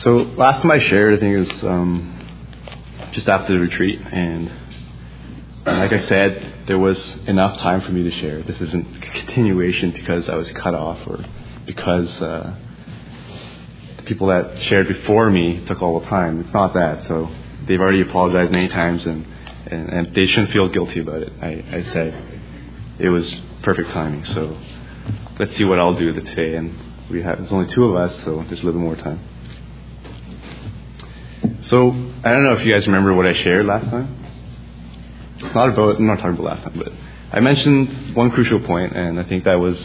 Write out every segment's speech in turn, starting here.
So last time I shared, I think it was just after the retreat, and like I said, there was enough time for me to share. This isn't a continuation because I was cut off or because the people that shared before me took all the time. It's not that. So they've already apologized many times, and they shouldn't feel guilty about it. I said it was perfect timing. So let's see what I'll do today. And there's only two of us, so there's a little more time. So I don't know if you guys remember what I shared last time. I'm not talking about last time, but I mentioned one crucial point, and I think that was,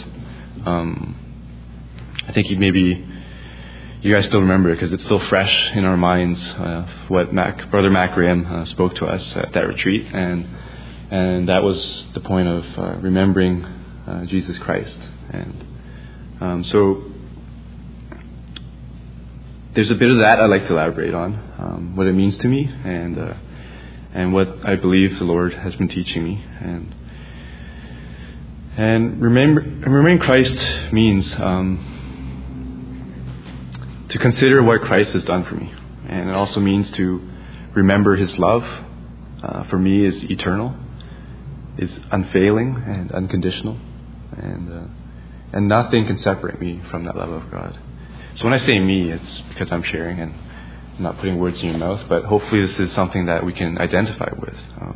I think maybe you guys still remember it because it's still fresh in our minds. What Brother Mac Graham spoke to us at that retreat, and that was the point of remembering Jesus Christ. And so there's a bit of that I'd like to elaborate on, what it means to me, and what I believe the Lord has been teaching me. And remembering Christ means to consider what Christ has done for me. And it also means to remember His love for me is eternal, is unfailing and unconditional. And nothing can separate me from that love of God. So when I say me, it's because I'm sharing and I'm not putting words in your mouth, but hopefully this is something that we can identify with.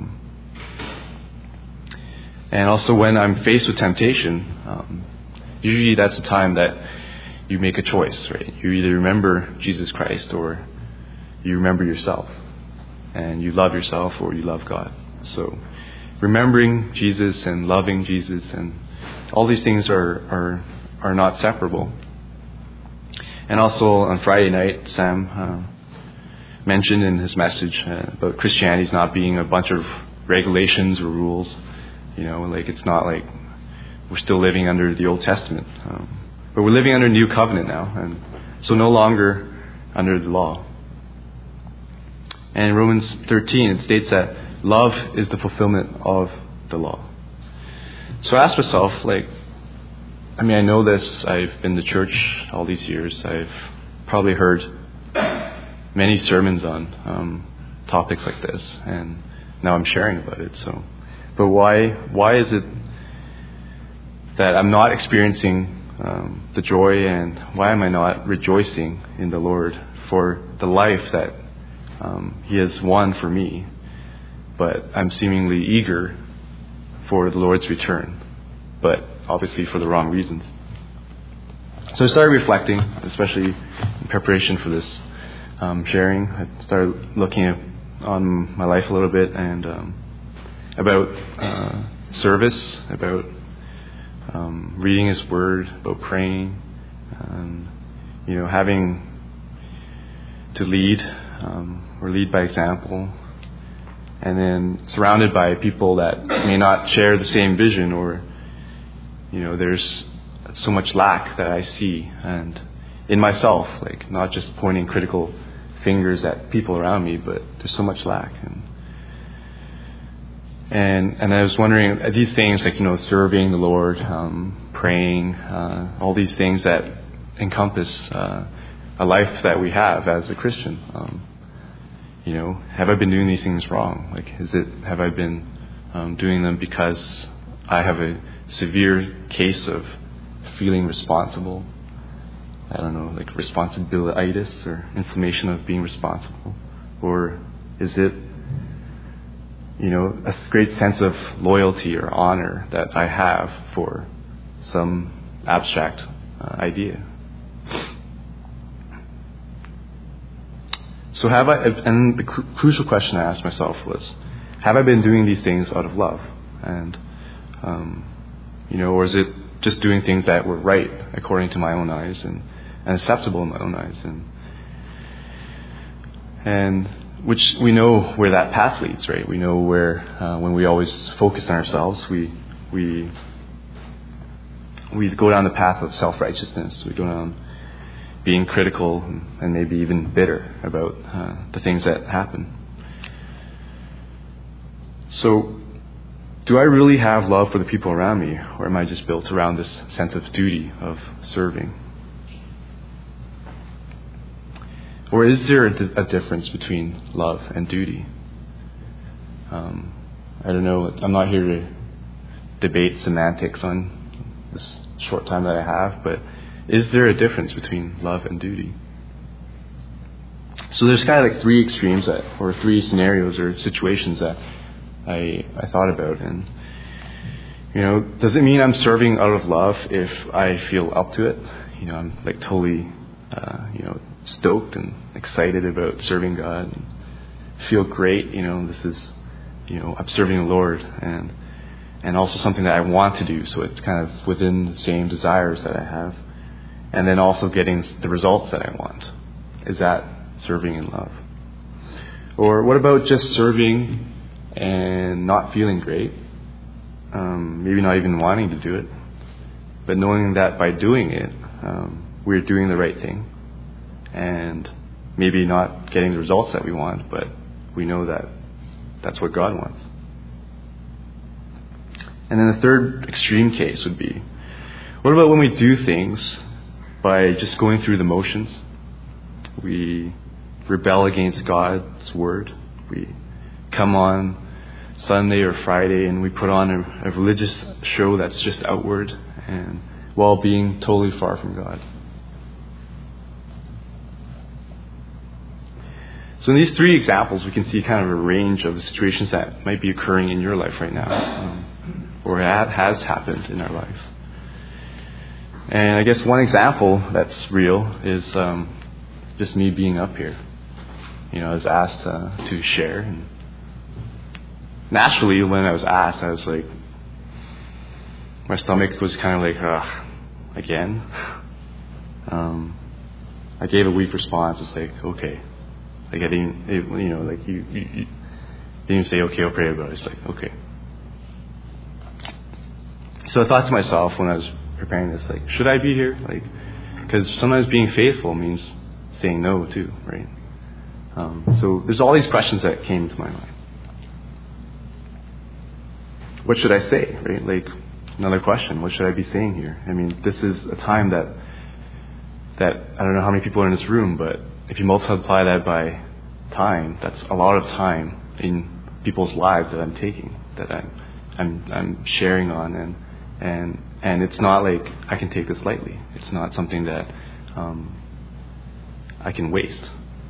And also when I'm faced with temptation, usually that's the time that you make a choice, right? You either remember Jesus Christ or you remember yourself. And you love yourself or you love God. So remembering Jesus and loving Jesus and all these things are not separable. And also on Friday night, Sam mentioned in his message about Christianity not being a bunch of regulations or rules. Like it's not like we're still living under the Old Testament. But we're living under a new covenant now, and so no longer under the law. And in Romans 13, it states that love is the fulfillment of the law. So I asked myself, I know this. I've been to church all these years. I've probably heard many sermons on topics like this, and now I'm sharing about it. So, but why is it that I'm not experiencing the joy, and why am I not rejoicing in the Lord for the life that He has won for me? But I'm seemingly eager for the Lord's return, but obviously for the wrong reasons. So I started reflecting, especially in preparation for this sharing. I started looking on my life a little bit and about service, about reading His Word, about praying, and having to lead or lead by example, and then surrounded by people that may not share the same vision, or there's so much lack that I see, and in myself, not just pointing critical fingers at people around me, but there's so much lack. And I was wondering, these things serving the Lord, praying, all these things that encompass a life that we have as a Christian. Have I been doing these things wrong? Have I been doing them because I have a severe case of feeling responsible? I don't know, responsibilitis or inflammation of being responsible? Or is it, a great sense of loyalty or honor that I have for some abstract idea? So and the crucial question I asked myself was, have I been doing these things out of love? And, or is it just doing things that were right according to my own eyes and acceptable in my own eyes? And which we know where that path leads, right? We know where, when we always focus on ourselves, we go down the path of self-righteousness. We go down being critical and maybe even bitter about the things that happen. So, do I really have love for the people around me, or am I just built around this sense of duty of serving? Or is there a difference between love and duty? I don't know. I'm not here to debate semantics on this short time that I have, but is there a difference between love and duty? So there's kind of like three extremes or three scenarios or situations that I thought about. And, does it mean I'm serving out of love if I feel up to it? I'm like totally, stoked and excited about serving God and feel great. This is, I'm serving the Lord and also something that I want to do. So it's kind of within the same desires that I have. And then also getting the results that I want. Is that serving in love? Or what about just serving and not feeling great? Maybe not even wanting to do it, but knowing that by doing it, we're doing the right thing. And maybe not getting the results that we want, but we know that that's what God wants. And then the third extreme case would be, what about when we do things by just going through the motions? We rebel against God's word. We come on Sunday or Friday and we put on a religious show that's just outward and while being totally far from God. So in these three examples, we can see kind of a range of situations that might be occurring in your life right now, or has happened in our life. And I guess one example that's real is just me being up here. I was asked to share. And naturally, when I was asked, I was like, my stomach was kind of like, again. I gave a weak response. It's like, okay. Like I didn't, you didn't even say, okay, I'll pray about it. It's like, okay. So I thought to myself when I was preparing this, like, should I be here? Like, because sometimes being faithful means saying no too, right? So there's all these questions that came to my mind. What should I say, right? Like, another question, what should I be saying here? I mean, this is a time that I don't know how many people are in this room, but if you multiply that by time, that's a lot of time in people's lives that I'm taking, that I'm sharing on, and it's not like I can take this lightly. It's not something that I can waste.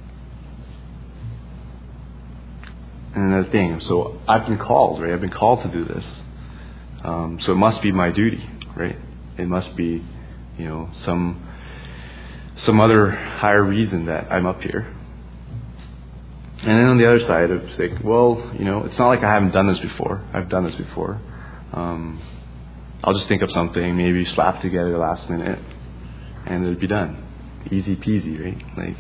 And another thing, so I've been called, right? I've been called to do this. So it must be my duty, right? It must be, some other higher reason that I'm up here. And then on the other side, it's like, well, it's not like I haven't done this before. I've done this before. I'll just think of something, maybe slap together last minute, and it'll be done. Easy peasy, right? Like,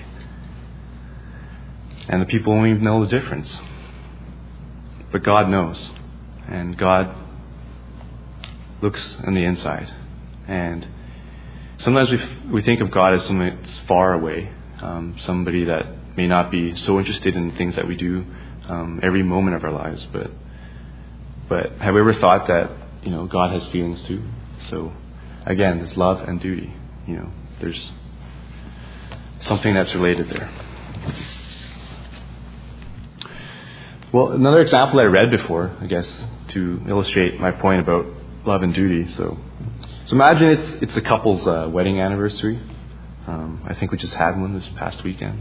and the people won't even know the difference. But God knows. And God looks on the inside. And sometimes we think of God as someone that's far away, somebody that may not be so interested in the things that we do every moment of our lives. But have we ever thought that God has feelings too? So again, there's love and duty. There's something that's related there. Well, another example I read before, I guess, to illustrate my point about love and duty. So imagine it's a couple's wedding anniversary. I think we just had one this past weekend.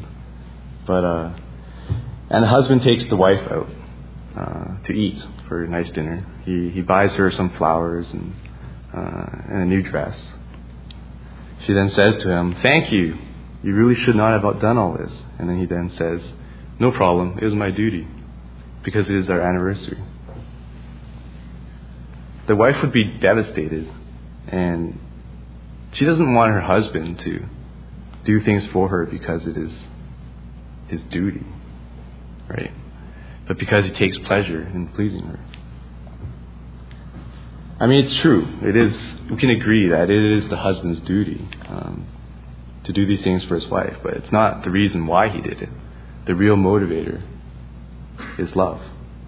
And the husband takes the wife out to eat for a nice dinner. He buys her some flowers and a new dress. She then says to him, "Thank you. You really should not have done all this." And then he then says, "No problem. It was my duty because it is our anniversary." The wife would be devastated, and she doesn't want her husband to do things for her because it is his duty, right? But because he takes pleasure in pleasing her. I mean, it's true. It is. We can agree that it is the husband's duty to do these things for his wife, but it's not the reason why he did it. The real motivator is love.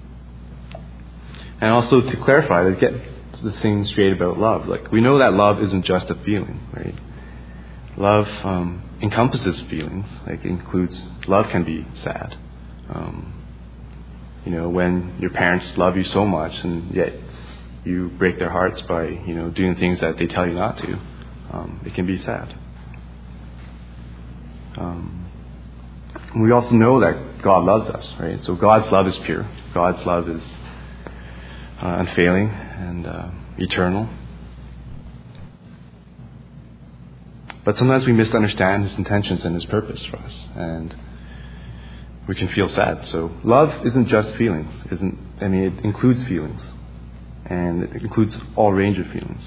And also to clarify, to get the thing straight about love, like we know that love isn't just a feeling, right? Love encompasses feelings. Like, includes, love can be sad. When your parents love you so much and yet you break their hearts by, doing things that they tell you not to, it can be sad. We also know that God loves us, right? So God's love is pure. God's love is unfailing and eternal. But sometimes we misunderstand His intentions and His purpose for us, and we can feel sad. So love isn't just feelings. It includes feelings, and it includes all range of feelings.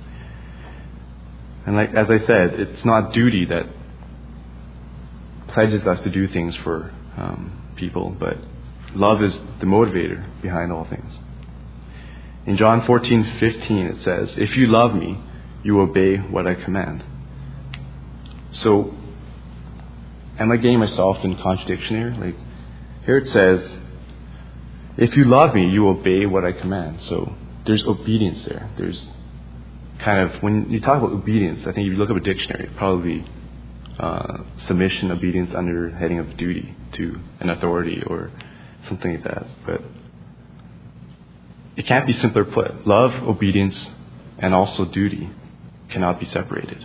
And as I said, it's not duty that pledges us to do things for people, but love is the motivator behind all things. In John 14:15 it says, "If you love me, you obey what I command." So, am I getting myself in contradiction here? Like, here it says, if you love me, you obey what I command. So, there's obedience there. There's kind of, when you talk about obedience, I think if you look up a dictionary, it'd probably submission, obedience under heading of duty to an authority or something like that. But it can't be simpler put. Love, obedience, and also duty cannot be separated.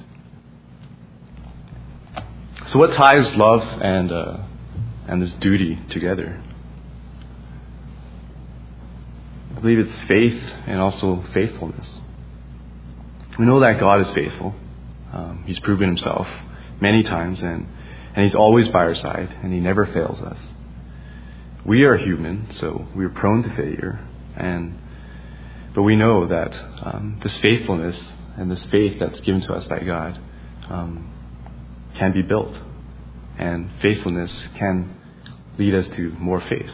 So what ties love and this duty together? I believe it's faith and also faithfulness. We know that God is faithful. He's proven Himself many times, and He's always by our side, and He never fails us. We are human, so we're prone to failure, but we know that this faithfulness and this faith that's given to us by God can be built, and faithfulness can lead us to more faith.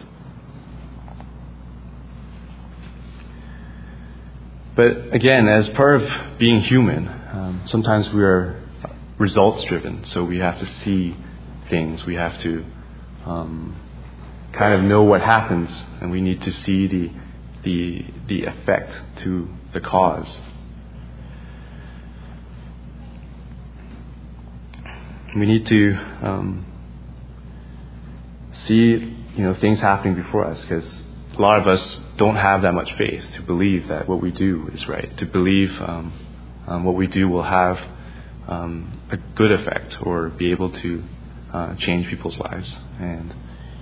But again, as part of being human, sometimes we are results driven, so we have to see things, we have to kind of know what happens, and we need to see the effect to the cause. We need to see, things happening before us, because a lot of us don't have that much faith to believe that what we do is right, to believe what we do will have a good effect or be able to change people's lives. And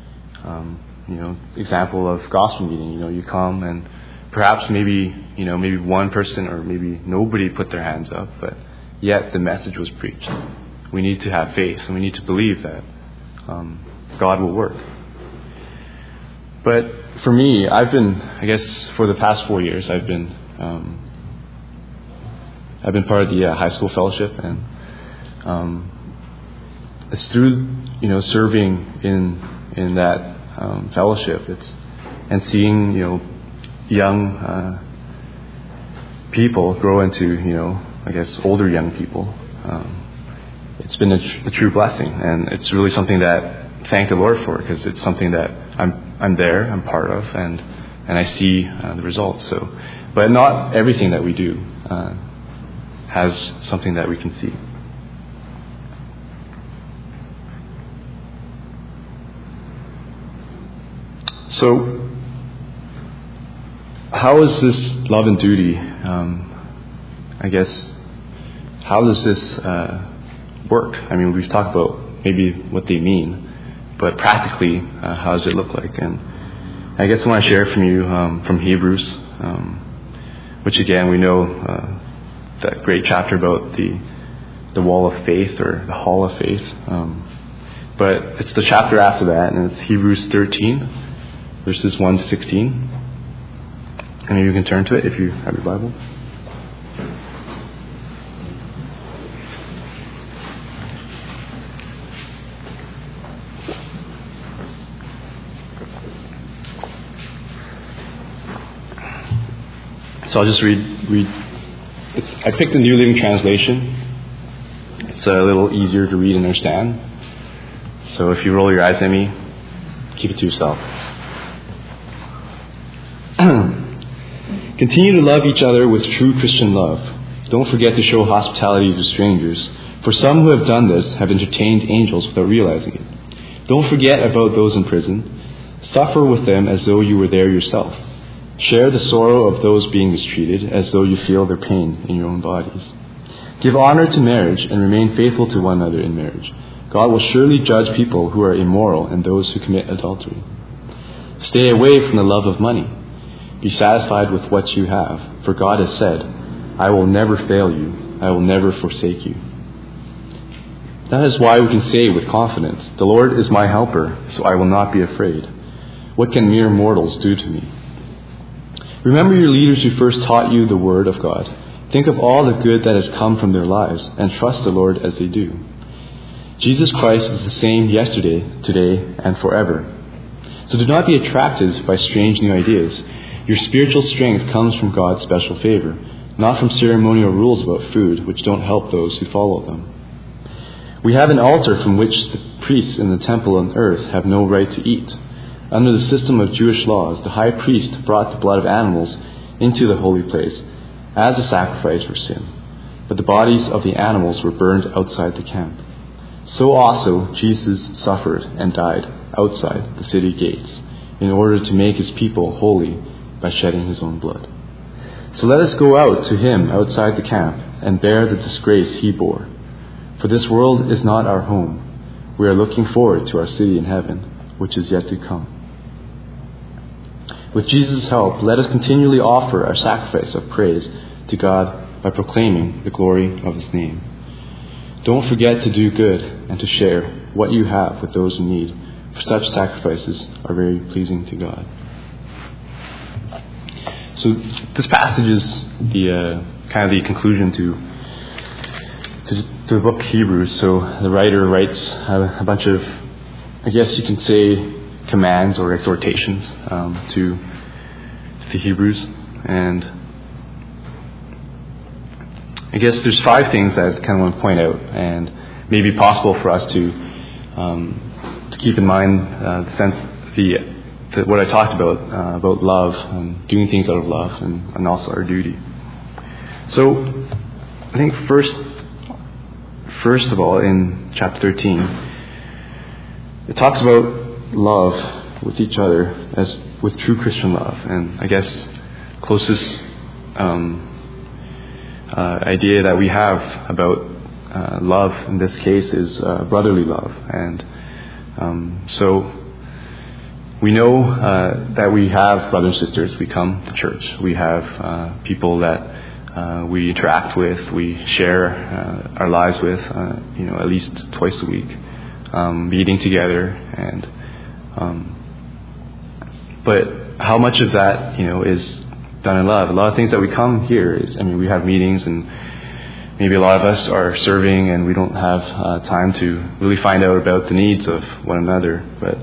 example of gospel meeting, you come and perhaps maybe one person or maybe nobody put their hands up, but yet the message was preached. We need to have faith, and we need to believe that God will work. But for me, for the past 4 years, I've been part of the high school fellowship, and it's through serving in that fellowship, and seeing young people grow into older young people. It's been a true blessing, and it's really something that thank the Lord for, because it's something that I'm part of, and I see the results. So, but not everything that we do has something that we can see. So, how is this love and duty? How does this work? We've talked about maybe what they mean, but practically, how does it look like? And I guess I want to share from you from Hebrews, which again we know that great chapter about the wall of faith, or the hall of faith. But it's the chapter after that, and it's Hebrews 13, verses 1 to 16. And maybe you can turn to it if you have your Bible. So I'll just read. I picked the New Living Translation. It's a little easier to read and understand. So if you roll your eyes at me, keep it to yourself. Continue to love each other with true Christian love. Don't forget to show hospitality to strangers, For some who have done this have entertained angels without realizing it. Don't forget about those in prison. Suffer with them as though you were there yourself. Share the sorrow of those being mistreated as though you feel their pain in your own bodies. Give honor to marriage and remain faithful to one another in marriage. God will surely judge people who are immoral and those who commit adultery. Stay away from the love of money. Be satisfied with what you have, for God has said, I will never fail you. I will never forsake you. That is why we can say with confidence, the Lord is my helper, so I will not be afraid. What can mere mortals do to me? Remember your leaders who first taught you the word of God. Think of all the good that has come from their lives, and trust the Lord as they do. Jesus Christ is the same yesterday, today, and forever. So do not be attracted by strange new ideas. Your spiritual strength comes from God's special favor, not from ceremonial rules about food, which don't help those who follow them. We have an altar from which the priests in the temple on earth have no right to eat. Under the system of Jewish laws, the high priest brought the blood of animals into the holy place as a sacrifice for sin, but the bodies of the animals were burned outside the camp. So also Jesus suffered and died outside the city gates in order to make his people holy by shedding his own blood. So let us go out to him outside the camp and bear the disgrace he bore. For this world is not our home. We are looking forward to our city in heaven, which is yet to come. With Jesus' help, let us continually offer our sacrifice of praise to God by proclaiming the glory of his name. Don't forget to do good and to share what you have with those in need, for such sacrifices are very pleasing to God. So this passage is the kind of the conclusion to the book Hebrews. So the writer writes a bunch of, I guess you can say, commands or exhortations to the Hebrews, and I guess there's 5 things that I kind of want to point out, and maybe possible for us to keep in mind the sense what I talked about love and doing things out of love, and also our duty. So I think first of all, in chapter 13, it talks about love with each other as with true Christian love, and I guess closest idea that we have about love in this case is brotherly love, and so we know that we have brothers and sisters. We come to church. We have people that we interact with. We share our lives with, at least twice a week, meeting together. And but how much of that, is done in love? A lot of things that we come here is, we have meetings, and maybe a lot of us are serving, and we don't have time to really find out about the needs of one another. But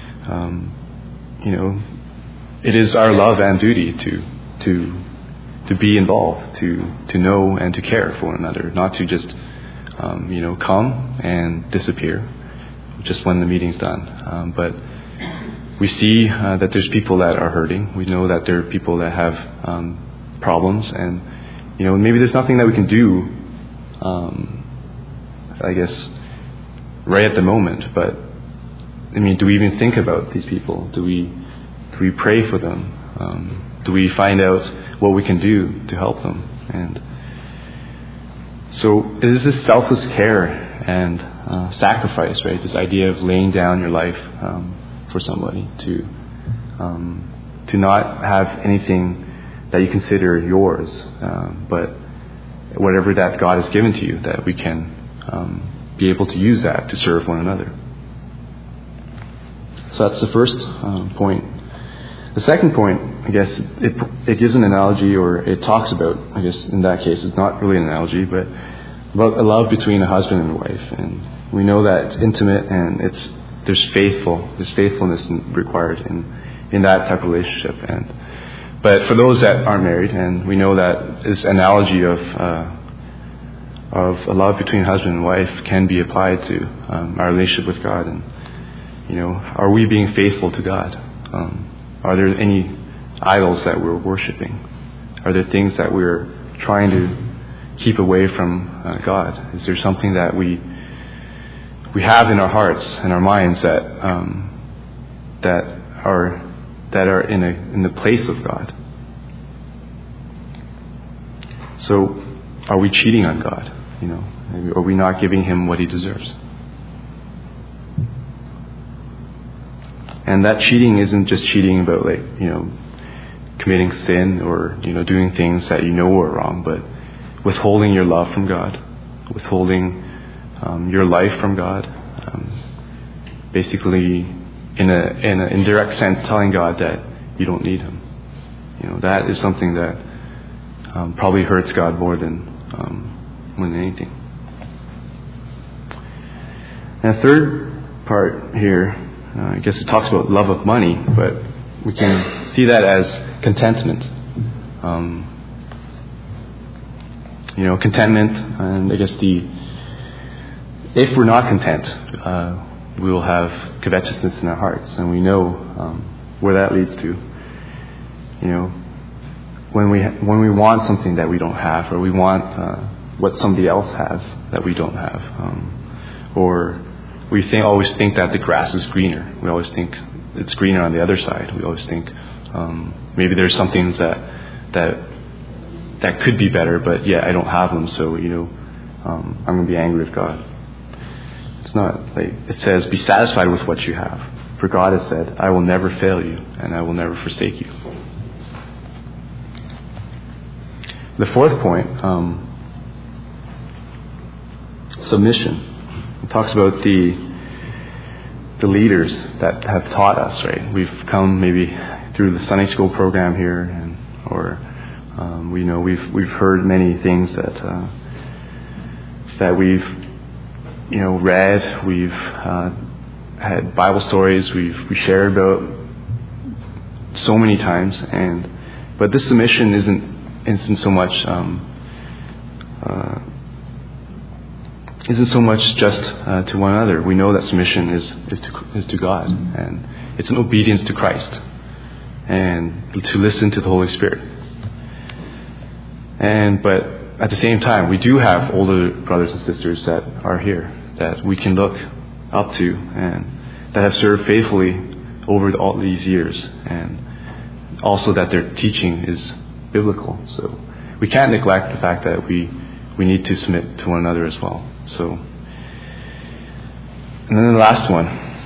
it is our love and duty to be involved, to know and to care for one another, not to just come and disappear just when the meeting's done. But we see that there's people that are hurting. We know that there are people that have problems, and maybe there's nothing that we can do, I guess, right at the moment. But do we even think about these people? Do we pray for them? Do we find out what we can do to help them? And so it is this selfless care and sacrifice, right? This idea of laying down your life for somebody, to not have anything that you consider yours, but whatever that God has given to you, that we can be able to use that to serve one another. So that's the first point. The second point, I guess, it gives an analogy, or it talks about, I guess in that case it's not really an analogy, but about a love between a husband and a wife. And we know that it's intimate, and there's faithfulness required in that type of relationship. But for those that aren't married, and we know that this analogy of a love between husband and wife can be applied to our relationship with God. And are we being faithful to God? Are there any idols that we're worshiping? Are there things that we're trying to keep away from God? Is there something that we have in our hearts and our minds that are in the place of God? So, are we cheating on God? Are we not giving Him what He deserves? And that cheating isn't just cheating about committing sin or doing things that are wrong, but withholding your love from God, withholding your life from God, basically in an indirect sense telling God that you don't need Him. That is something that probably hurts God more than anything. And the third part here, I guess it talks about love of money, but we can see that as contentment. Contentment, and I guess if we're not content, we will have covetousness in our hearts, and we know where that leads to. When we want something that we don't have, or we want what somebody else has that we don't have, or we always think that the grass is greener. We always think it's greener on the other side. We always think maybe there's some things that could be better, but I don't have them, so I'm going to be angry with God. It's not it says, be satisfied with what you have, for God has said, I will never fail you, and I will never forsake you. The fourth point, submission. It talks about the leaders that have taught us, right? We've come maybe through the Sunday school program here, we've heard many things that we've read. We've had Bible stories we shared about so many times, but this submission isn't so much just to one another. We know that submission is to God, and it's an obedience to Christ, and to listen to the Holy Spirit. But at the same time, we do have older brothers and sisters that are here that we can look up to and that have served faithfully over all these years, and also that their teaching is biblical. So we can't neglect the fact that we need to submit to one another as well. So, and then the last one.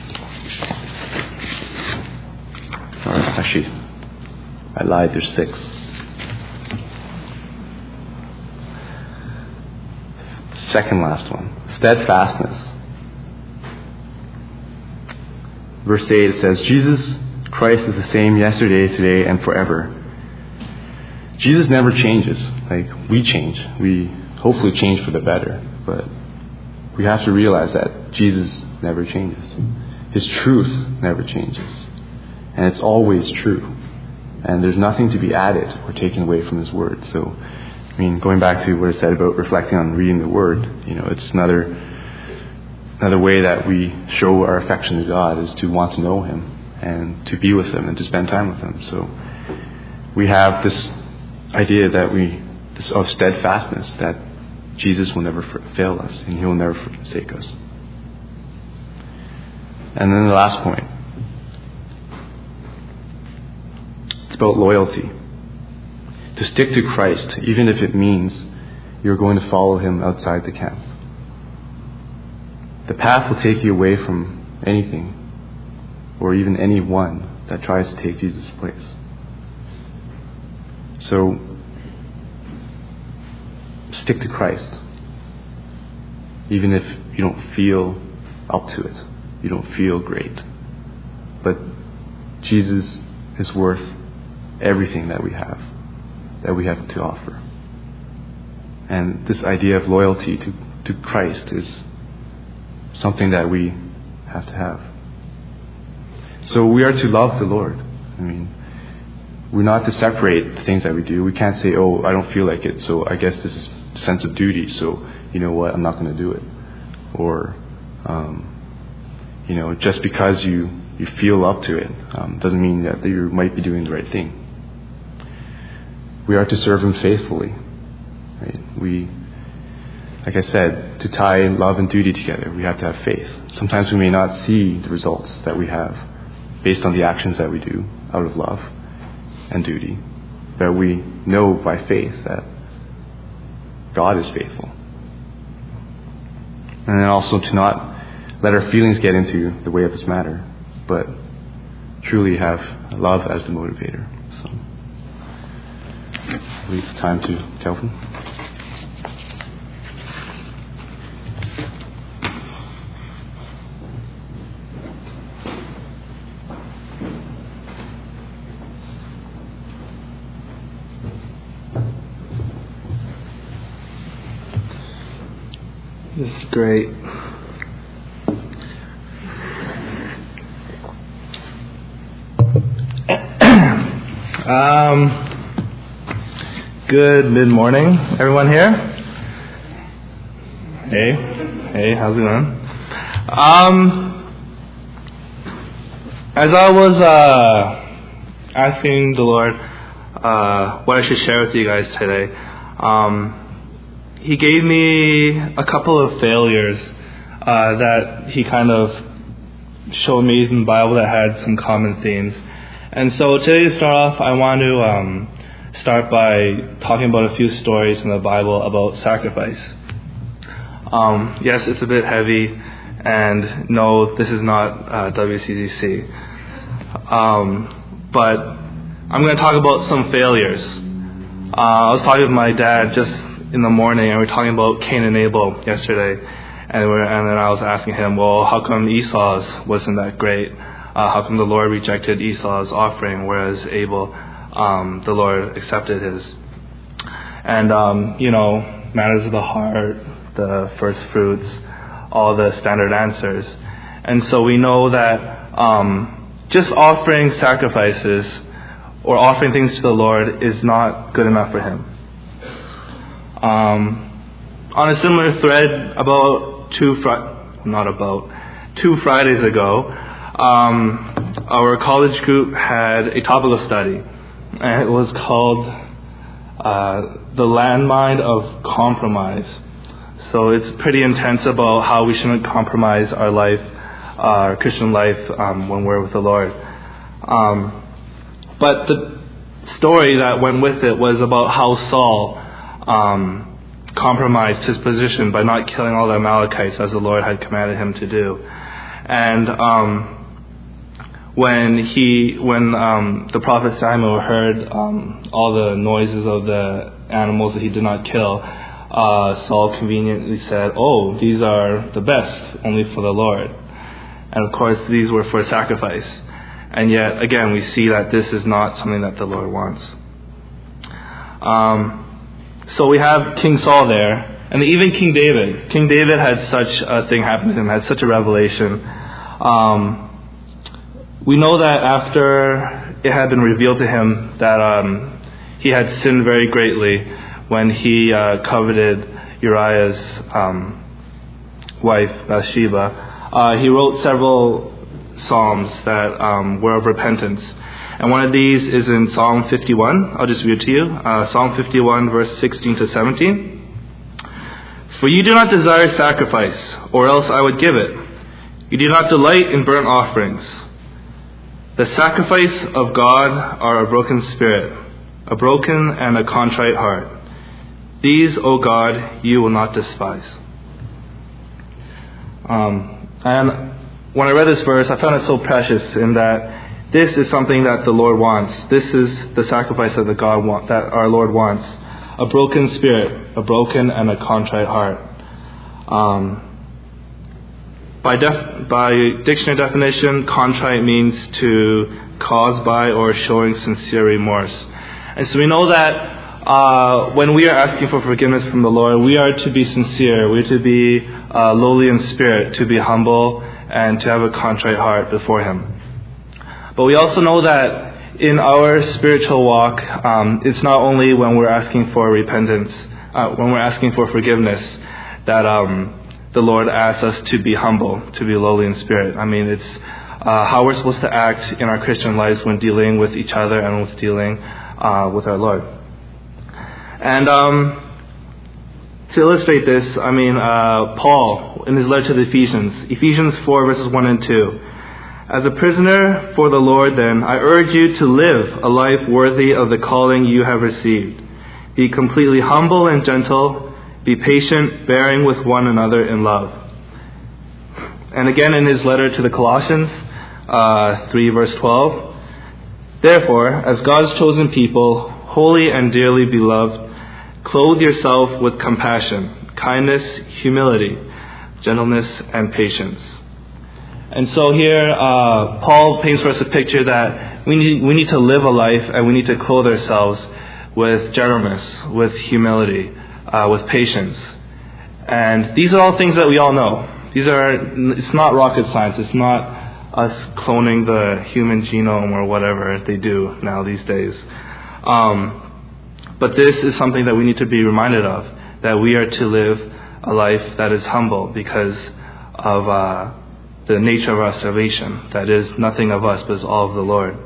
Actually, I lied. There's 6. Second last one, steadfastness. Verse 8, it says, Jesus Christ is the same yesterday, today, and forever. Jesus never changes. We change. We hopefully change for the better. But we have to realize that Jesus never changes. His truth never changes. And it's always true. And there's nothing to be added or taken away from His Word. So, going back to what I said about reflecting on reading the Word, it's another way that we show our affection to God is to want to know Him and to be with Him and to spend time with Him. So we have this idea of steadfastness, that Jesus will never fail us and He will never forsake us. And then the last point, it's about loyalty. To stick to Christ, even if it means you're going to follow Him outside the camp. The path will take you away from anything or even anyone that tries to take Jesus' place. So, stick to Christ. Even if you don't feel up to it. You don't feel great. But Jesus is worth everything that we have to offer. And this idea of loyalty to Christ is something that we have to have. So we are to love the Lord. We're not to separate the things that we do. We can't say, oh, I don't feel like it, so I guess this is a sense of duty, so you know what, I'm not going to do it. Or, just because you feel up to it doesn't mean that you might be doing the right thing. We are to serve Him faithfully. Right? We like I said, to tie love and duty together, we have to have faith. Sometimes we may not see the results that we have based on the actions that we do out of love and duty, but we know by faith that God is faithful. And then also to not let our feelings get into the way of this matter, but truly have love as the motivator. So, I'll leave time to Kelvin. This is great. Good mid-morning, everyone here. Hey, how's it going? As I was asking the Lord what I should share with you guys today, He gave me a couple of failures that He kind of showed me in the Bible that had some common themes. And so today to start off, I want to start by talking about a few stories in the Bible about sacrifice. Yes, it's a bit heavy, and no, this is not WCCC. But I'm going to talk about some failures. I was talking with my dad just in the morning, and we were talking about Cain and Abel yesterday, and then I was asking him, well, how come Esau's wasn't that great? How come the Lord rejected Esau's offering, whereas Abel, the Lord accepted his? And, matters of the heart, the first fruits, all the standard answers. And so we know that just offering sacrifices or offering things to the Lord is not good enough for Him. On a similar thread, about 2 Fridays ago, our college group had a topical study, and it was called The Landmine of Compromise. So it's pretty intense about how we shouldn't compromise our life, our Christian life, when we're with the Lord. But the story that went with it was about how Saul compromised his position by not killing all the Amalekites as the Lord had commanded him to do. And when the prophet Samuel heard all the noises of the animals that he did not kill, Saul conveniently said, "Oh, these are the best, only for the Lord." And of course, these were for sacrifice. And yet, again, we see that this is not something that the Lord wants. So we have King Saul there, and even King David. King David had such a thing happen to him, had such a revelation. We know that after it had been revealed to him that he had sinned very greatly when he coveted Uriah's wife, Bathsheba, he wrote several psalms that were of repentance. And one of these is in Psalm 51. I'll just read it to you. Psalm 51, verse 16 to 17. "For you do not desire sacrifice, or else I would give it. You do not delight in burnt offerings. The sacrifice of God are a broken spirit, a broken and a contrite heart. These, O God, you will not despise." And when I read this verse, I found it so precious in that this is something that the Lord wants. This is the sacrifice that that our Lord wants. A broken spirit, a broken and a contrite heart. By dictionary definition, contrite means to cause by or showing sincere remorse. And so we know that when we are asking for forgiveness from the Lord, we are to be sincere. We are to be lowly in spirit, to be humble, and to have a contrite heart before Him. But we also know that in our spiritual walk, it's not only when we're asking for repentance, when we're asking for forgiveness, that the Lord asks us to be humble, to be lowly in spirit. I mean, it's how we're supposed to act in our Christian lives when dealing with each other and with dealing with our Lord. And To illustrate this, Paul, in his letter to the Ephesians 4, verses 1 and 2. As a prisoner for the Lord, then, I urge you to live a life worthy of the calling you have received. Be completely humble and gentle. Be patient, bearing with one another in love. And again in his letter to the Colossians, 3, verse 12. Therefore, as God's chosen people, holy and dearly beloved, clothe yourself with compassion, kindness, humility, gentleness, and patience. And so here, Paul paints for us a picture that we need to live a life and we need to clothe ourselves with gentleness, with humility, with patience. And these are all things that we all know. It's not rocket science. It's not us cloning the human genome or whatever they do now these days. But this is something that we need to be reminded of, that we are to live a life that is humble because of the nature of our salvation. That is nothing of us, but is all of the Lord.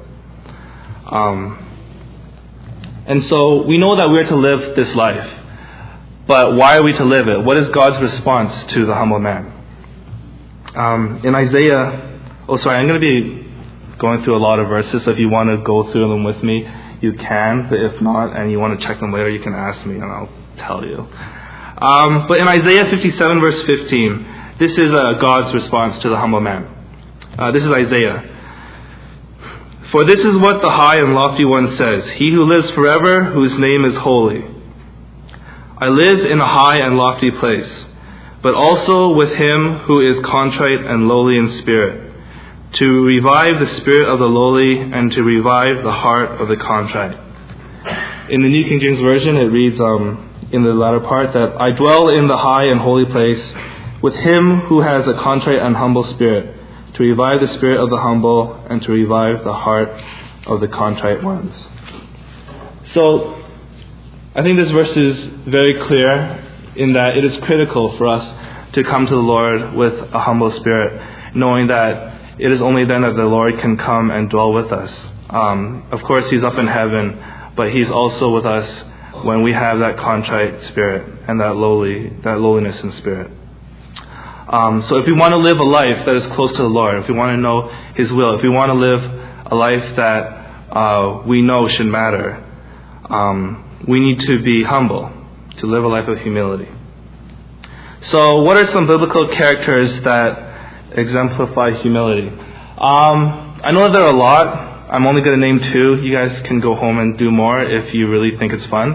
And so we know that we are to live this life. But why are we to live it? What is God's response to the humble man? In Isaiah, I'm going to be going through a lot of verses, so if you want to go through them with me, you can. But if not, and you want to check them later, you can ask me and I'll tell you. But in Isaiah 57, verse 15, this is God's response to the humble man. This is Isaiah. For this is what the high and lofty one says, He who lives forever, whose name is holy. I live in a high and lofty place, but also with him who is contrite and lowly in spirit, to revive the spirit of the lowly and to revive the heart of the contrite. In the New King James Version, it reads in the latter part that I dwell in the high and holy place with him who has a contrite and humble spirit, to revive the spirit of the humble and to revive the heart of the contrite ones. So, I think this verse is very clear in that it is critical for us to come to the Lord with a humble spirit, knowing that it is only then that the Lord can come and dwell with us. Of course, He's up in heaven, but He's also with us when we have that contrite spirit and that lowliness in spirit. So if we want to live a life that is close to the Lord, if we want to know His will, if we want to live a life that we know should matter, we need to be humble, to live a life of humility. So what are some biblical characters that exemplify humility? I know there are a lot. I'm only going to name 2. You guys can go home and do more if you really think it's fun.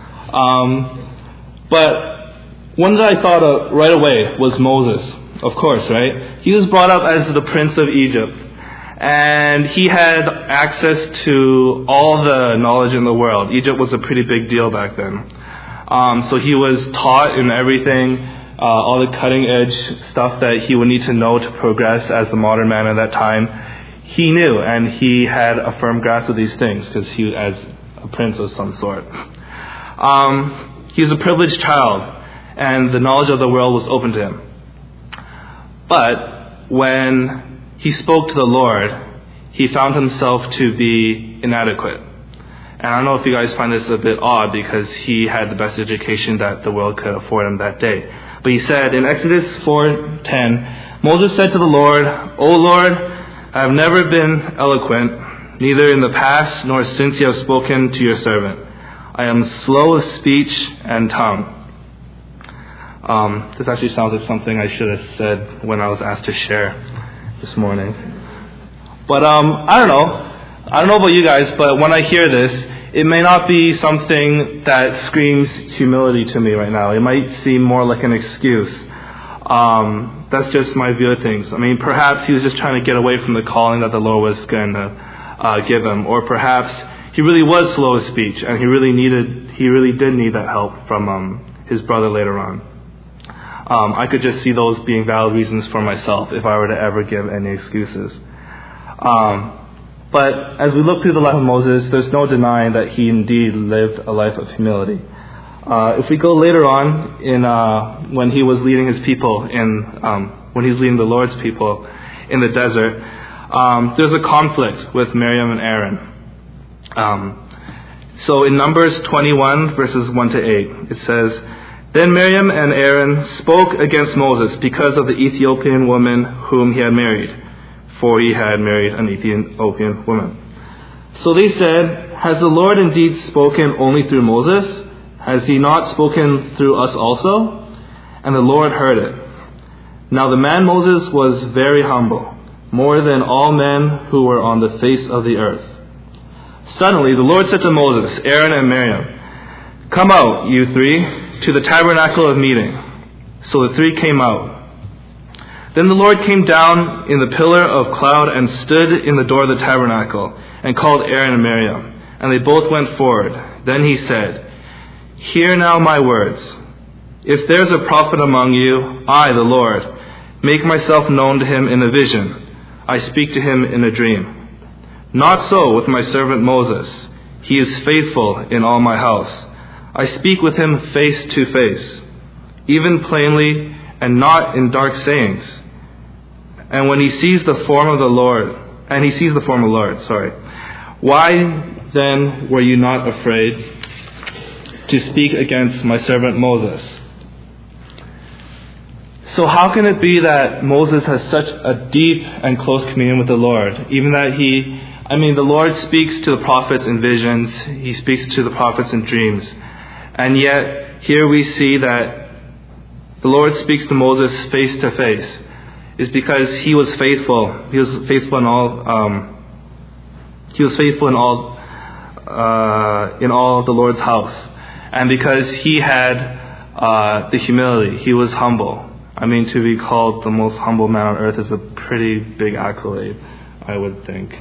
But one that I thought of right away was Moses, of course, right? He was brought up as the prince of Egypt. And he had access to all the knowledge in the world. Egypt was a pretty big deal back then. So he was taught in everything, all the cutting edge stuff that he would need to know to progress as the modern man at that time. He knew, and he had a firm grasp of these things because he, as a prince of some sort. He was a privileged child, and the knowledge of the world was open to him. But when he spoke to the Lord, he found himself to be inadequate. And I don't know if you guys find this a bit odd because he had the best education that the world could afford him that day. But he said in Exodus 4:10, Moses said to the Lord, O Lord, I have never been eloquent, neither in the past nor since you have spoken to your servant. I am slow of speech and tongue. This actually sounds like something I should have said when I was asked to share this morning. But I don't know about you guys, but when I hear this, it may not be something that screams humility to me right now. It might seem more like an excuse. That's just my view of things. I mean, perhaps he was just trying to get away from the calling that the Lord was going to give him, or perhaps he really was slow of speech and he really did need that help from his brother later on. I could just see those being valid reasons for myself if I were to ever give any excuses. But as we look through the life of Moses, there's no denying that he indeed lived a life of humility. If we go later on in when he was leading his people when he's leading the Lord's people in the desert, there's a conflict with Miriam and Aaron. So in Numbers 21 verses 1 to 8, it says, Then Miriam and Aaron spoke against Moses because of the Ethiopian woman whom he had married, for he had married an Ethiopian woman. So they said, "Has the Lord indeed spoken only through Moses? Has he not spoken through us also?" And the Lord heard it. Now the man Moses was very humble, more than all men who were on the face of the earth. Suddenly the Lord said to Moses, Aaron, and Miriam, "Come out, you three, to the tabernacle of meeting." So the three came out. Then the Lord came down in the pillar of cloud and stood in the door of the tabernacle and called Aaron and Miriam, and they both went forward. Then he said, "Hear now my words. If there is a prophet among you, I, the Lord, make myself known to him in a vision. I speak to him in a dream. Not so with my servant Moses. He is faithful in all my house. I speak with him face to face, even plainly and not in dark sayings. And when he sees the form of the Lord, why then were you not afraid to speak against my servant Moses?" So how can it be that Moses has such a deep and close communion with the Lord? Even that the Lord speaks to the prophets in visions, he speaks to the prophets in dreams. And yet, here we see that the Lord speaks to Moses face to face. Is because he was faithful. He was faithful in all. He was faithful in all the Lord's house, and because he had the humility, he was humble. To be called the most humble man on earth is a pretty big accolade, I would think.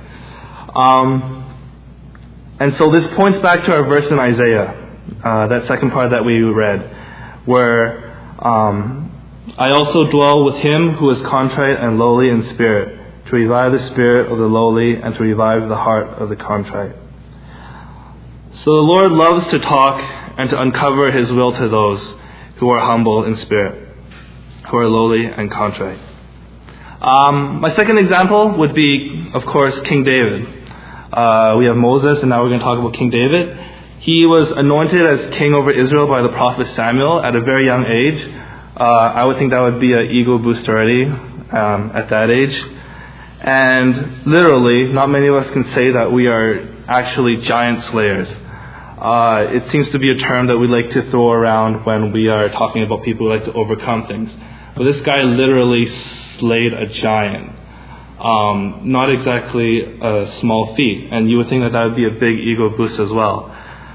And so this points back to our verse in Isaiah, that second part that we read, where I also dwell with him who is contrite and lowly in spirit, to revive the spirit of the lowly and to revive the heart of the contrite. So the Lord loves to talk and to uncover his will to those who are humble in spirit, who are lowly and contrite. My second example would be, of course, King David. We have Moses, and now we're going to talk about King David. He was anointed as king over Israel by the prophet Samuel at a very young age. I would think that would be an ego boost already at that age. And literally, not many of us can say that we are actually giant slayers. It seems to be a term that we like to throw around when we are talking about people who like to overcome things. But this guy literally slayed a giant. Not exactly a small feat. And you would think that would be a big ego boost as well.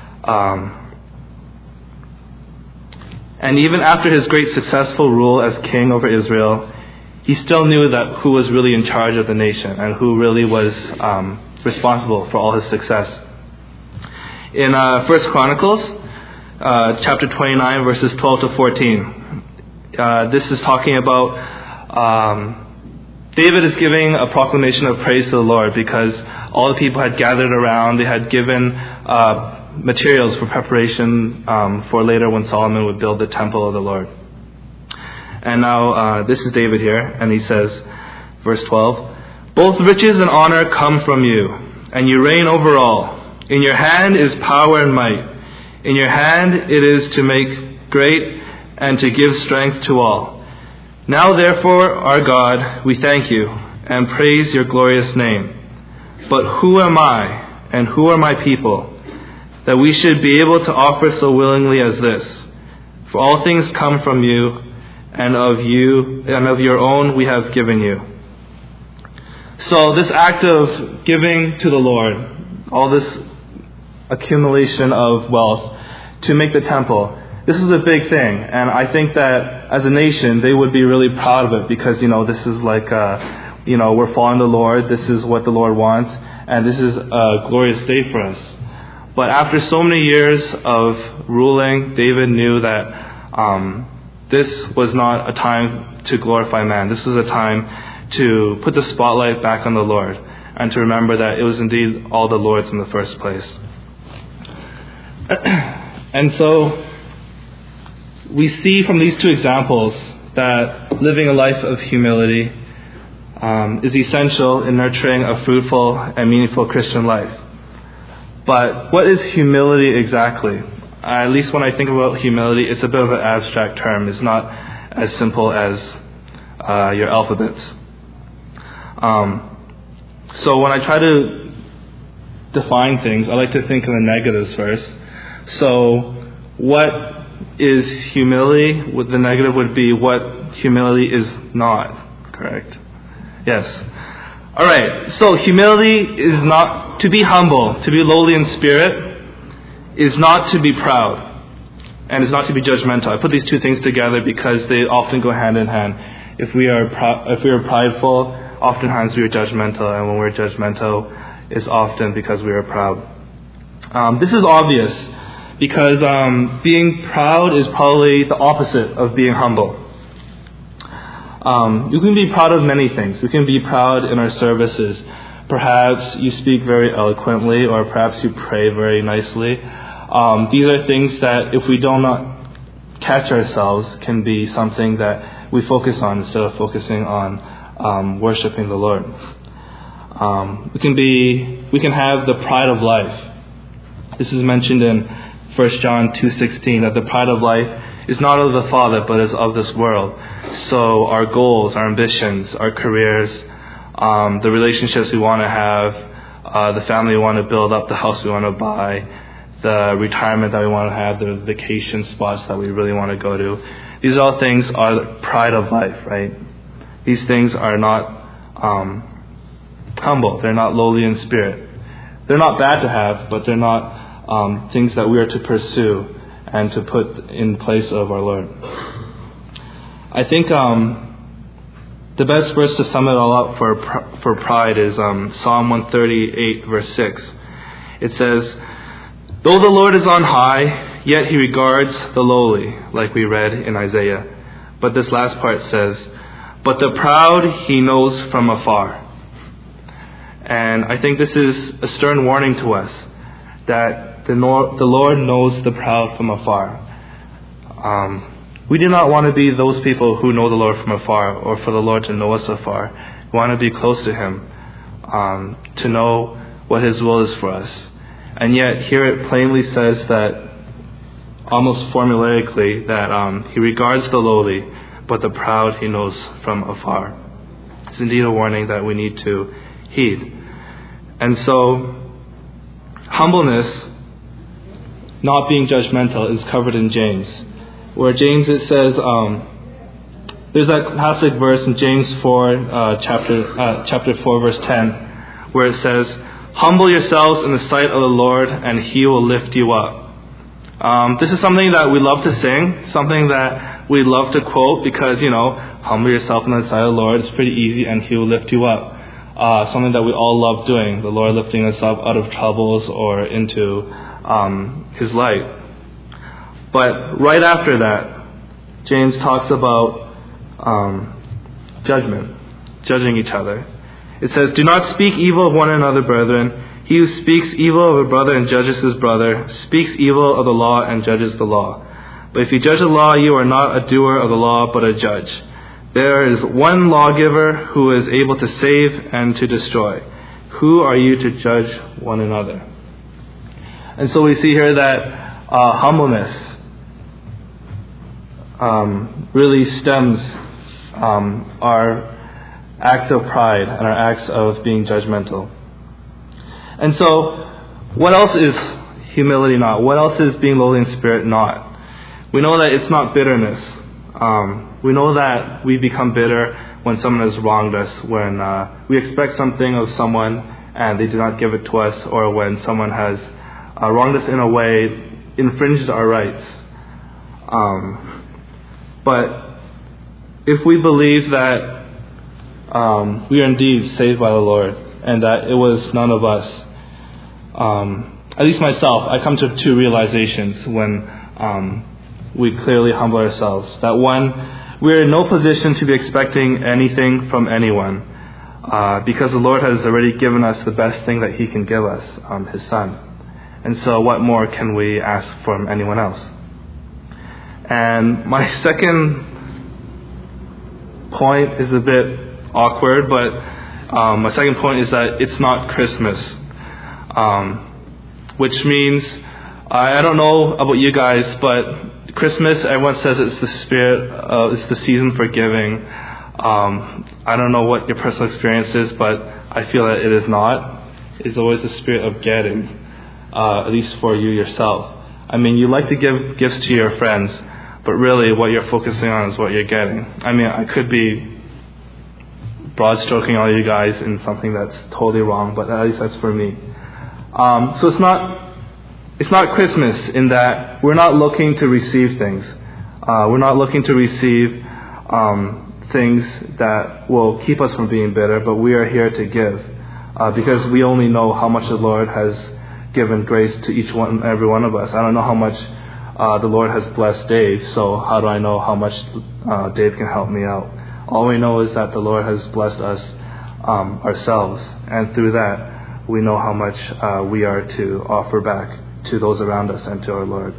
And even after his great successful rule as king over Israel, he still knew that who was really in charge of the nation and who really was responsible for all his success. In 1 Chronicles, chapter 29, verses 12 to 14, this is talking about David is giving a proclamation of praise to the Lord because all the people had gathered around. They had given materials for preparation for later when Solomon would build the temple of the Lord. And now this is David here, and he says, verse 12, "Both riches and honor come from you, and you reign over all. In your hand is power and might. In your hand it is to make great and to give strength to all. Now therefore, our God, we thank you and praise your glorious name. But who am I and who are my people, that we should be able to offer so willingly as this? For all things come from you, and of your own we have given you." So this act of giving to the Lord, all this accumulation of wealth to make the temple, this is a big thing. And I think that as a nation, they would be really proud of it because, this is like, we're following the Lord. This is what the Lord wants. And this is a glorious day for us. But after so many years of ruling, David knew that this was not a time to glorify man. This was a time to put the spotlight back on the Lord and to remember that it was indeed all the Lord's in the first place. And so we see from these two examples that living a life of humility is essential in nurturing a fruitful and meaningful Christian life. But what is humility exactly? at least when I think about humility, it's a bit of an abstract term. It's not as simple as your alphabets. So when I try to define things, I like to think of the negatives first. So what is humility? The negative would be what humility is not. Correct? Yes. All right. So humility is not to be humble, to be lowly in spirit, is not to be proud, and is not to be judgmental. I put these two things together because they often go hand in hand. If we are prideful, oftentimes we are judgmental, and when we're judgmental, it's often because we are proud. This is obvious because being proud is probably the opposite of being humble. You can be proud of many things. We can be proud in our services. Perhaps you speak very eloquently, or perhaps you pray very nicely. These are things that, if we do not catch ourselves, can be something that we focus on instead of focusing on worshiping the Lord. We can have the pride of life. This is mentioned in 1 John 2:16, that the pride of life is not of the Father, but is of this world. So our goals, our ambitions, our careers, the relationships we want to have, the family we want to build up, the house we want to buy, the retirement that we want to have, the vacation spots that we really want to go to. These all things are the pride of life, right? These things are not humble. They're not lowly in spirit. They're not bad to have, but they're not things that we are to pursue and to put in place of our Lord. I think the best verse to sum it all up for pride is Psalm 138, verse 6. It says, "Though the Lord is on high, yet he regards the lowly," like we read in Isaiah. But this last part says, "But the proud he knows from afar." And I think this is a stern warning to us, that the Lord knows the proud from afar. We do not want to be those people who know the Lord from afar, or for the Lord to know us afar. We want to be close to Him, to know what His will is for us. And yet here it plainly says that, almost formulaically, that He regards the lowly, but the proud He knows from afar. It's indeed a warning that we need to heed. And so, humbleness, not being judgmental, is covered in James. Where James, it says, there's that classic verse in James 4, chapter 4, verse 10, where it says, "Humble yourselves in the sight of the Lord, and He will lift you up." This is something that we love to sing, something that we love to quote, because, humble yourself in the sight of the Lord, it's pretty easy, and He will lift you up. Something that we all love doing, the Lord lifting us up out of troubles or into His light. But right after that, James talks about judgment, judging each other. It says, "Do not speak evil of one another, brethren. He who speaks evil of a brother and judges his brother speaks evil of the law and judges the law. But if you judge the law, you are not a doer of the law, but a judge. There is one lawgiver who is able to save and to destroy. Who are you to judge one another?" And so we see here that humbleness really stems our acts of pride and our acts of being judgmental. And so, what else is humility not? What else is being lowly in spirit not? We know that it's not bitterness. We know that we become bitter when someone has wronged us, when we expect something of someone and they do not give it to us, or when someone has wronged us in a way, infringed our rights. But if we believe that we are indeed saved by the Lord, and that it was none of us, at least myself, I come to two realizations when we clearly humble ourselves. That one, we are in no position to be expecting anything from anyone, because the Lord has already given us the best thing that He can give us, His Son. And so what more can we ask from anyone else? And my second point is a bit awkward, but my second point is that it's not Christmas, which means I don't know about you guys, but Christmas, everyone says it's it's the season for giving. I don't know what your personal experience is, but I feel that it is not. It's always the spirit of getting, at least for you yourself. I mean, you like to give gifts to your friends, but really what you're focusing on is what you're getting. I mean, I could be broad stroking all you guys in something that's totally wrong, but at least that's for me. So it's not Christmas in that we're not looking to receive things. We're not looking to receive things that will keep us from being bitter, but we are here to give because we only know how much the Lord has given grace to each one, every one of us. I don't know how much the Lord has blessed Dave, so how do I know how much Dave can help me out? All we know is that the Lord has blessed us ourselves, and through that we know how much we are to offer back to those around us and to our Lord.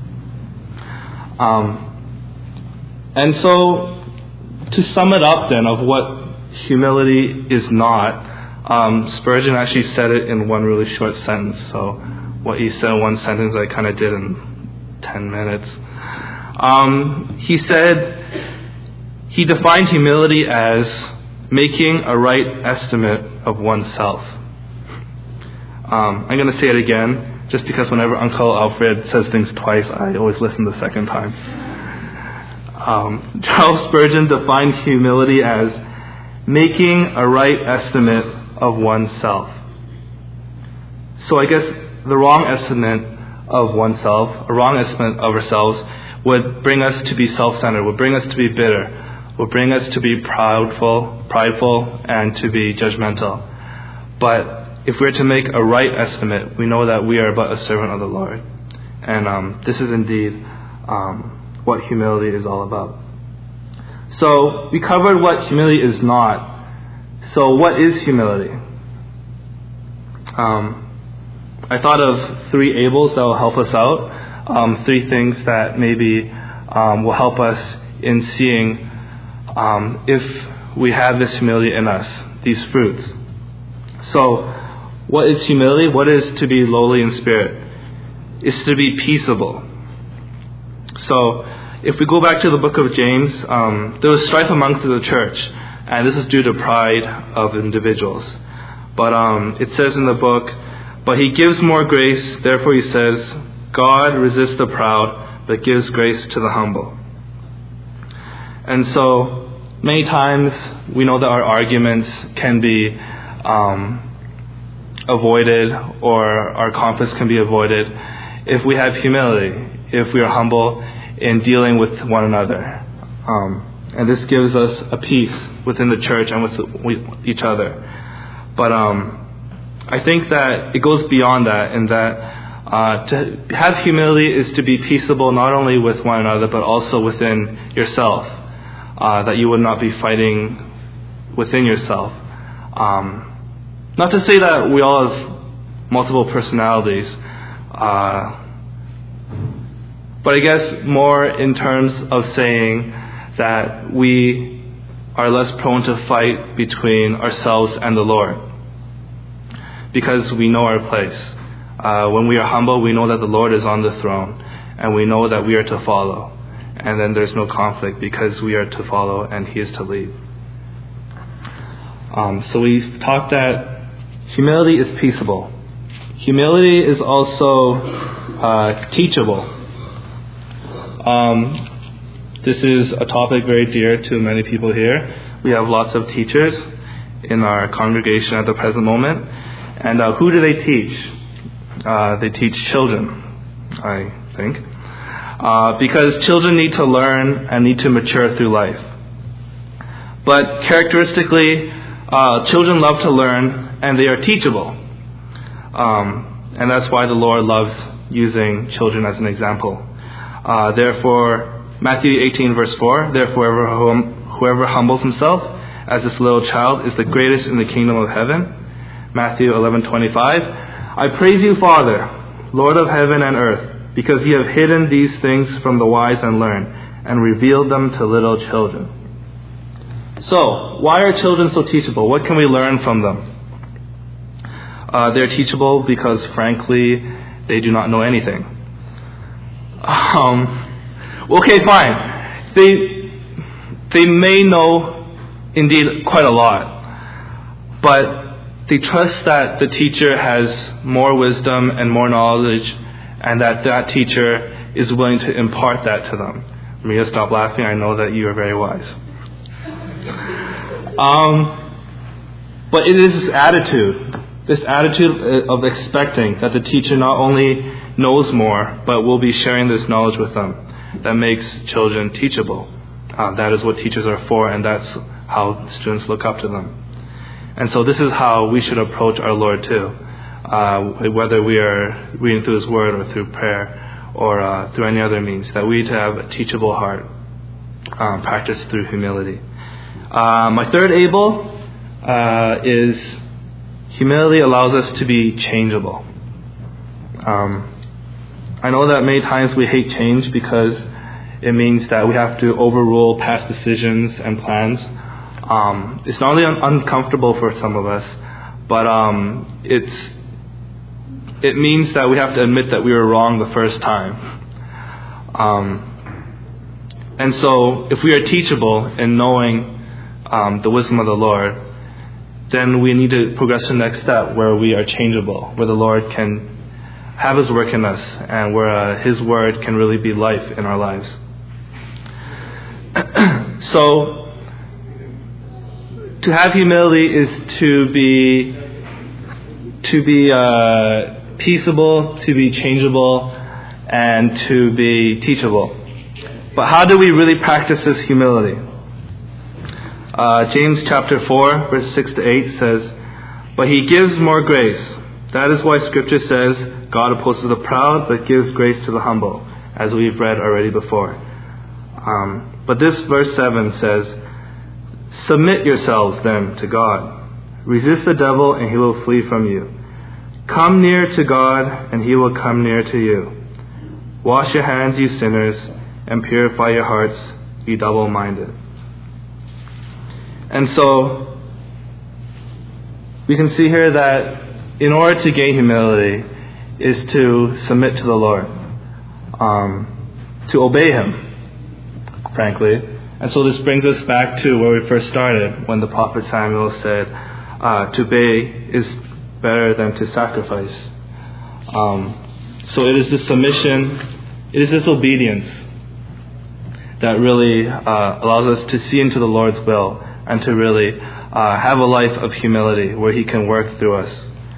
And so, to sum it up then of what humility is not, Spurgeon actually said it in one really short sentence. So what he said in one sentence I kind of did in 10 minutes. He said he defined humility as making a right estimate of oneself. I'm going to say it again, just because whenever Uncle Alfred says things twice, I always listen the second time. Charles Spurgeon defined humility as making a right estimate of oneself. So I guess the wrong estimate of oneself, a wrong estimate of ourselves, would bring us to be self-centered, would bring us to be bitter, would bring us to be prideful, and to be judgmental. But if we're to make a right estimate, we know that we are but a servant of the Lord. And this is indeed what humility is all about. So we covered what humility is not. So what is humility? I thought of 3 ables that will help us out. 3 things that maybe will help us in seeing if we have this humility in us, these fruits. So what is humility? What is to be lowly in spirit? It's to be peaceable. So if we go back to the book of James, there was strife amongst the church, and this is due to pride of individuals. But it says in the book, but he gives more grace, therefore he says, God resists the proud, but gives grace to the humble. And so many times we know that our arguments can be avoided, or our conflicts can be avoided if we have humility, if we are humble in dealing with one another. And this gives us a peace within the church and with each other. But I think that it goes beyond that, in that to have humility is to be peaceable not only with one another, but also within yourself. That you would not be fighting within yourself. Not to say that we all have multiple personalities, but I guess more in terms of saying that we are less prone to fight between ourselves and the Lord, because we know our place. When we are humble, we know that the Lord is on the throne, and we know that we are to follow. And then there's no conflict because we are to follow and He is to lead. So we've talked that humility is peaceable. Humility is also teachable. This is a topic very dear to many people here. We have lots of teachers in our congregation at the present moment. And who do they teach? They teach children, I think. Because children need to learn and need to mature through life. But characteristically, children love to learn and they are teachable. And that's why the Lord loves using children as an example. Therefore, Matthew 18 verse 4, therefore whoever humbles himself as this little child is the greatest in the kingdom of heaven. Matthew 11:25, I praise you, Father, Lord of heaven and earth, because you have hidden these things from the wise and learned, and revealed them to little children. So, why are children so teachable? What can we learn from them? They're teachable because, frankly, they do not know anything. Okay, fine. They may know indeed quite a lot, but they trust that the teacher has more wisdom and more knowledge, and that teacher is willing to impart that to them. Maria, stop laughing. I know that you are very wise. But it is this attitude of expecting that the teacher not only knows more, but will be sharing this knowledge with them, that makes children teachable. That is what teachers are for, and that's how students look up to them. And so this is how we should approach our Lord too, whether we are reading through His Word or through prayer or through any other means, that we need to have a teachable heart, practiced through humility. My third able is humility allows us to be changeable. I know that many times we hate change because it means that we have to overrule past decisions and plans. It's not only uncomfortable for some of us, but it means that we have to admit that we were wrong the first time. And so if we are teachable in knowing the wisdom of the Lord, then we need to progress to the next step where we are changeable, where the Lord can have His work in us, and where His Word can really be life in our lives. So, to have humility is to be peaceable, to be changeable, and to be teachable. But how do we really practice this humility? James chapter 4, verse 6 to 8 says, "But He gives more grace. That is why Scripture says, God opposes the proud, but gives grace to the humble," as we've read already before. But this verse 7 says, "Submit yourselves then to God. Resist the devil, and he will flee from you. Come near to God, and He will come near to you. Wash your hands, you sinners, and purify your hearts, you double-minded." And so, we can see here that in order to gain humility is to submit to the Lord, to obey Him, frankly. And so this brings us back to where we first started, when the prophet Samuel said, to obey is better than to sacrifice. So it is this submission, it is this obedience that really allows us to see into the Lord's will and to really have a life of humility where He can work through us.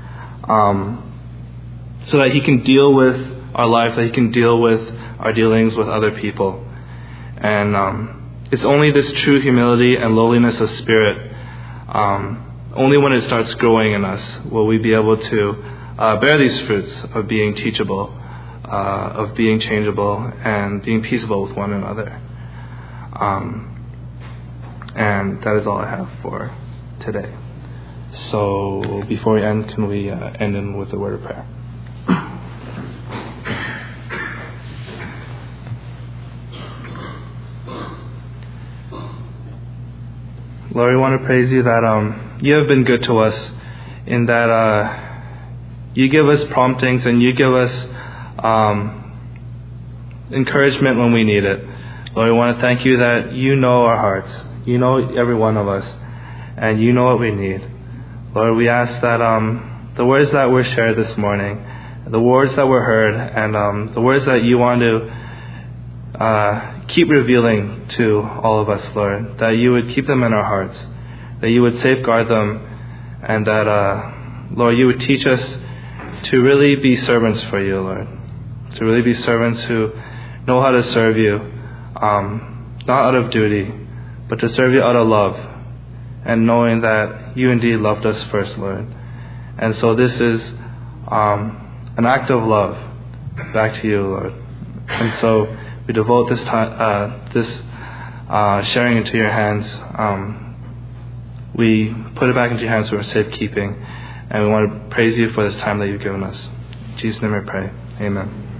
So that He can deal with our life, that He can deal with our dealings with other people. And it's only this true humility and lowliness of spirit, only when it starts growing in us will we be able to bear these fruits of being teachable, of being changeable, and being peaceable with one another. And that is all I have for today. So before we end, can we end in with a word of prayer? Lord, we want to praise You that You have been good to us, in that You give us promptings and You give us encouragement when we need it. Lord, we want to thank You that You know our hearts. You know every one of us, and You know what we need. Lord, we ask that the words that were shared this morning, the words that were heard, and the words that You want to keep revealing to all of us, Lord, that You would keep them in our hearts, that You would safeguard them, and that, Lord, You would teach us to really be servants for You, Lord, to really be servants who know how to serve You, not out of duty, but to serve You out of love, and knowing that You indeed loved us first, Lord. And so this is an act of love back to You, Lord. And so we devote this time, this sharing into Your hands. We put it back into Your hands for safekeeping, and we want to praise You for this time that You've given us. In Jesus' name I pray. Amen.